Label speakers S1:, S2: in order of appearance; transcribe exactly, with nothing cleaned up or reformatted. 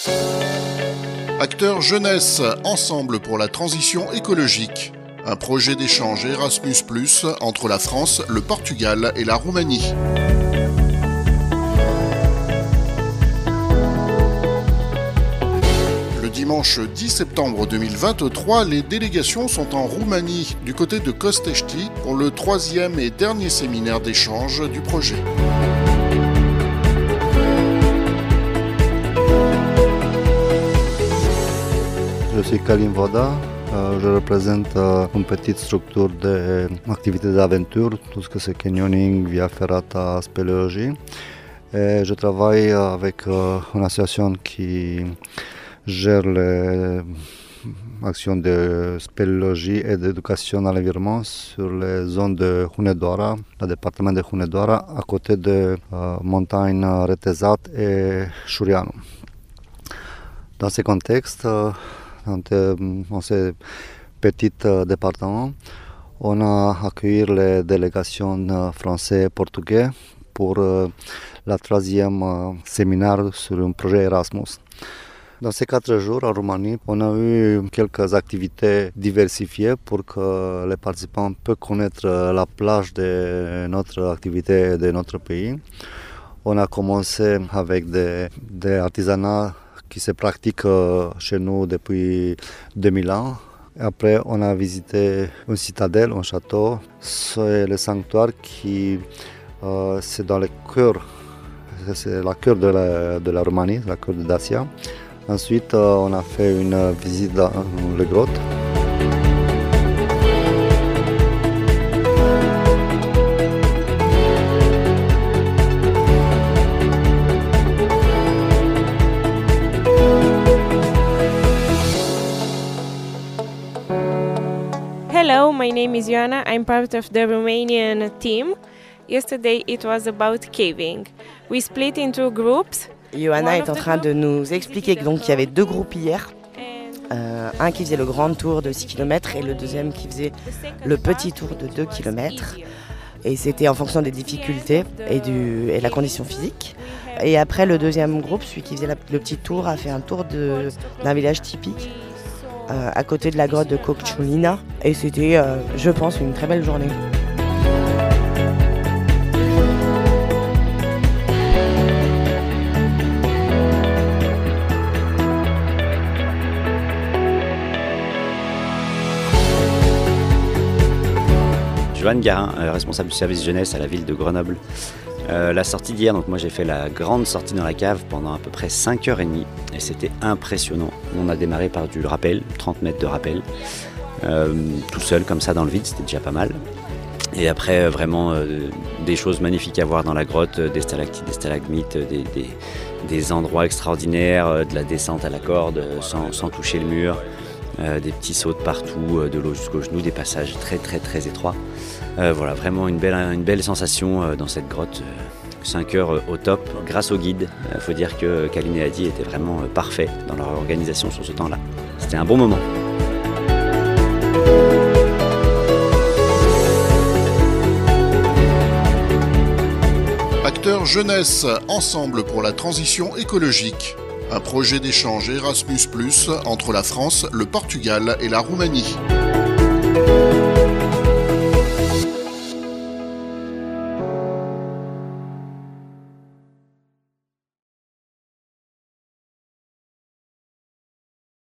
S1: Acteurs jeunesse, ensemble pour la transition écologique. Un projet d'échange Erasmus plus, entre la France, le Portugal et la Roumanie. Le dimanche dix septembre deux mille vingt-trois, les délégations sont en Roumanie, du côté de Costești, pour le troisième et dernier séminaire d'échange du projet.
S2: Je suis Kalim Voda, je représente une petite structure d'activités d'aventure, tout ce que c'est canyoning, via ferrata, spéléologie. Et je travaille avec une association qui gère les actions de spéléologie et d'éducation à l'environnement sur les zones de Hunedoara, le département de Hunedoara, à côté de euh, montagnes Retezat et Șureanu. Dans ce contexte, euh, dans ce petit euh, département, on a accueilli les délégations françaises et portugaises pour euh, la troisième euh, séminaire sur un projet Erasmus. Dans ces quatre jours en Roumanie, on a eu quelques activités diversifiées pour que les participants puissent connaître la plage de notre activité et de notre pays. On a commencé avec des, des artisanats qui se pratiquent chez nous depuis deux mille ans. Après, on a visité une citadelle, un château. C'est le sanctuaire qui euh, c'est dans le cœur, c'est la cœur de la, de la Roumanie, la cœur de Dacia. Ensuite, euh, on a fait une visite dans les grottes.
S3: Hello, my name is Ioana. I'm part of the Romanian team. Yesterday it was about caving. We split into groups.
S4: Ioana est en train de nous expliquer qu'il y avait deux groupes hier. Euh, un qui faisait le grand tour de six kilomètres et le deuxième qui faisait le petit tour de deux kilomètres. Et c'était en fonction des difficultés et, du, et la condition physique. Et après, le deuxième groupe, celui qui faisait la, le petit tour, a fait un tour de, d'un village typique euh, à côté de la grotte de Cocciulina. Et c'était, euh, je pense, une très belle journée.
S5: Johan Garin, euh, responsable du service jeunesse à la ville de Grenoble. Euh, la sortie d'hier, donc moi j'ai fait la grande sortie dans la cave pendant à peu près cinq heures trente et c'était impressionnant. On a démarré par du rappel, trente mètres de rappel, euh, tout seul comme ça dans le vide, c'était déjà pas mal. Et après euh, vraiment euh, des choses magnifiques à voir dans la grotte, euh, des stalactites, des stalagmites, euh, des, des, des endroits extraordinaires, euh, de la descente à la corde euh, sans, sans toucher le mur. Euh, des petits sauts de partout, euh, de l'eau jusqu'aux genoux, des passages très très très étroits. Euh, voilà, vraiment une belle, une belle sensation euh, dans cette grotte. Euh, cinq heures euh, au top, grâce au guide. Il euh, faut dire que Kaline et Adi étaient vraiment euh, parfaits dans leur organisation sur ce temps-là. C'était un bon moment.
S1: Acteurs jeunesse, ensemble pour la transition écologique. Un projet d'échange Erasmus plus, entre la France, le Portugal et la Roumanie.